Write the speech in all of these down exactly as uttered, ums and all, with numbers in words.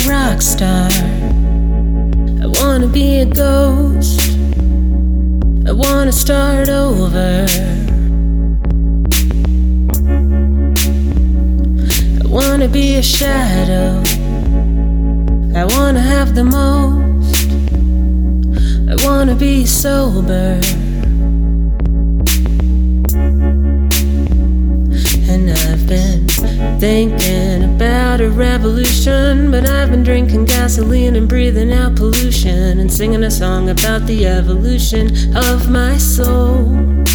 rock star. I wanna be a ghost. I wanna start over. I wanna be a shadow. I wanna have the most. I wanna be sober. And I've been thinking about a revolution, but I've been drinking gasoline and breathing out pollution and singing a song about the evolution of my soul.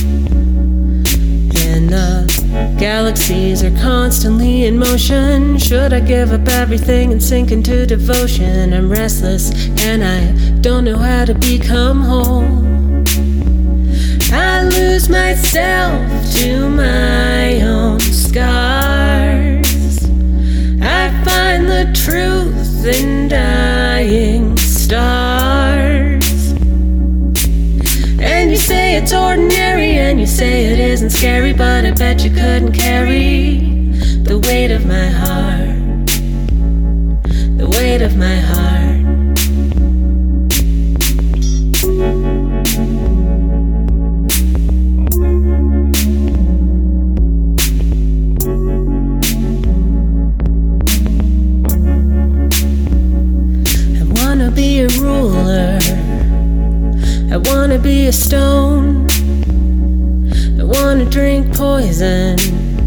And the galaxies are constantly in motion. Should I give up everything and sink into devotion? I'm restless and I don't know how to become whole. I lose myself to my own scars. I find the truth in dying stars. And you say it's ordinary, and you say it isn't scary, but I bet you couldn't carry the weight of my heart, the weight of my heart. Be a ruler. I wanna be a stone. I wanna drink poison.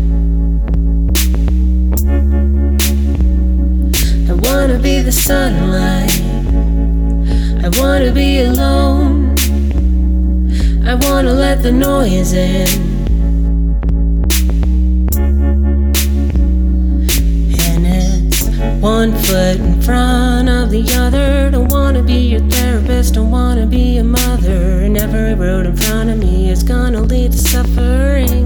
I wanna be the sunlight. I wanna be alone. I wanna let the noise in. One foot in front of the other. Don't wanna be your therapist, don't wanna be a mother. And every road in front of me is gonna lead to suffering.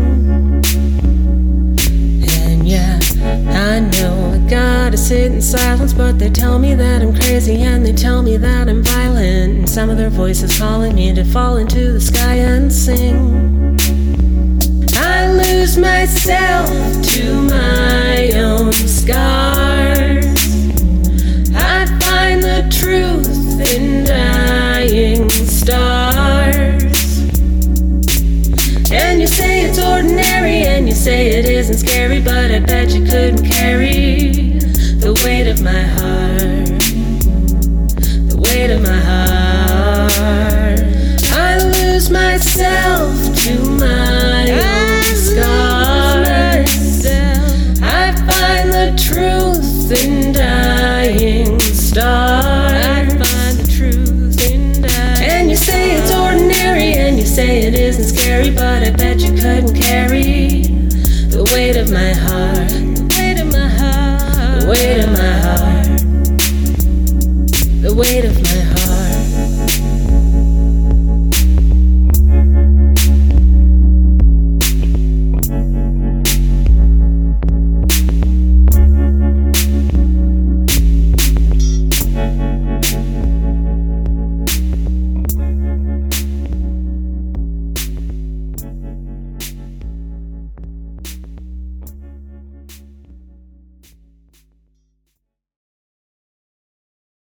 And yeah, I know I gotta sit in silence, but they tell me that I'm crazy and they tell me that I'm violent. And some of their voices calling me to fall into the sky and sing. I lose myself to my own scars. I find the truth in dying stars. And you say it's ordinary, and you say it isn't scary, but I bet you couldn't carry the weight of my heart, the weight of my heart. I lose myself to my own scars. I find the truth in dying stars. I find the truth in dying. And you say it's ordinary, and you say it isn't scary, but I bet you couldn't carry the weight of my heart, the weight of my heart, the weight of my heart, the weight of my